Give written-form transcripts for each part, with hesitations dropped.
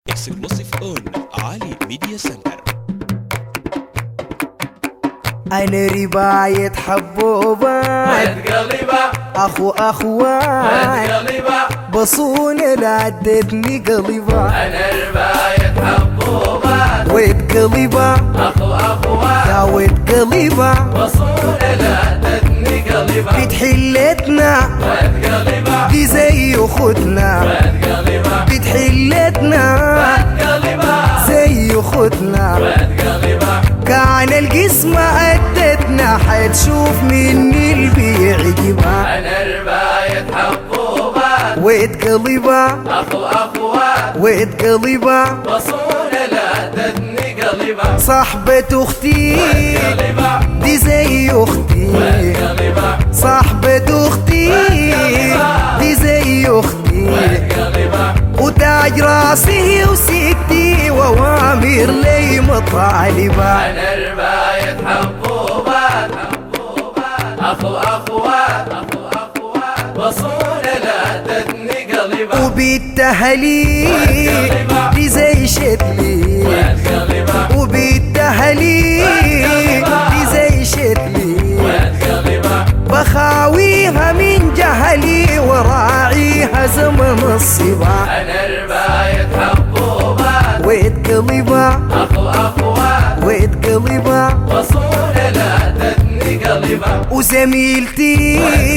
اكسكلوسيف اون علي ميديا سنتر. أنا رباية حبوبات قلبا أخو أخوان قلبا بصون لعدتني قلبا. أنا رباية حبوبات ويت قلبا أخو أخوان يا ويت قلبا بصون لعدتني قلبا. بتحلتنا ويت قلبا دي زي أختنا ويت قلبا بتحلتنا ويت قلبا زي أختنا. ويت قلبا كان القسمة أدتنا حتشوف مني اللي يعجبها. أنا رباية حبوبات ويت قلبا أخو أخوان ويت قلبا بصون لعدتني قلبا. صاحبة أختي قلبا دي زي أختي ويت قلبا صاحبة أختي دي زي أختي ويت قلبا وتاج راسي وسكتي وأوامر لي مطالبة. أنا رباية حبوبات أخو أخوات بصون لعدتني قلبا. وبالتهلي دي زي شتلي ويت قلبا وبالتهلي دي زي شتلي ويت قلبا بخاويها من جهلي وراعيها زمن الصبا. أنا رباية حبوبات ويت قلبا أخو أخوات ويت قلبا بصون لعدتني قلبا. وزميلتي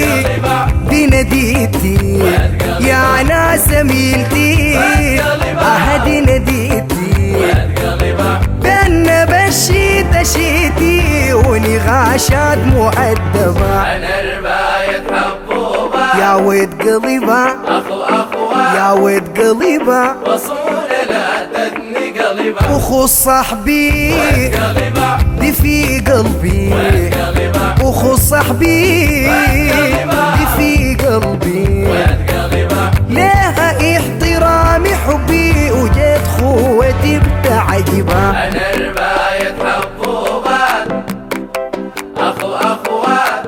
دي نديتي يا ناس زميلتي أهدي نديتي ويت قلبا بينا بشيت شيتي ونغاشات مؤدبة. أنا رباية حبوبات يا ويت قلبا أخو أخوات يا ويت قلبا بصون لعدتني قلبا. وخو صاحبي قلبا دي في قلبي قلبا وخو صاحبي دي في قلبي ويت قلبا لها احترامي حبي وجيت خوتي بتعجبها. أنا رباية حبوبات أخو أخوات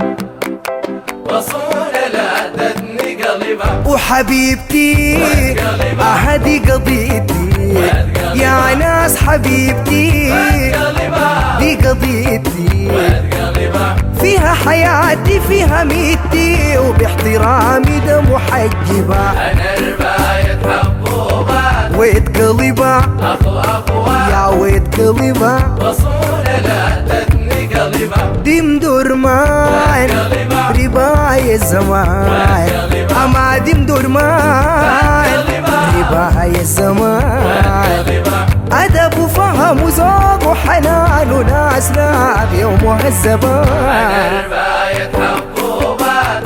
بصون لعدتني قلبا. وحبيبتي أهدي قضيتي يا ناس حبيبتي دي قضيتي ويت قلبا فيها حياتي فيها ميتي وباحترامي ده محجبة. أنا رباية حبوبات ويت قلبا أخو أخوات يا ويت قلبا بصون لعدتني قلبا. دي مدرمان رباية الزمان أما دي مدرمان رباية الزمان أدب وفهم وذوق وحنان وناس ناقية ومهذبة. أنا رباية حبوبات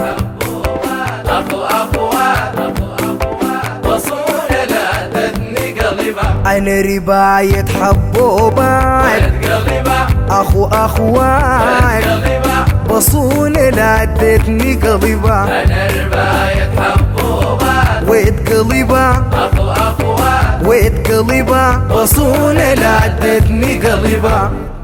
أخو أخوات بصون لعدتني قلبا. أنا رباية حبوبات ويت قلبا أخو أخوان قلبا بصون لعدتني قلبا. أنا رباية حبوبات ويت قلبا أخو أخوات ويت قلبا بصون لعدتني قلبا.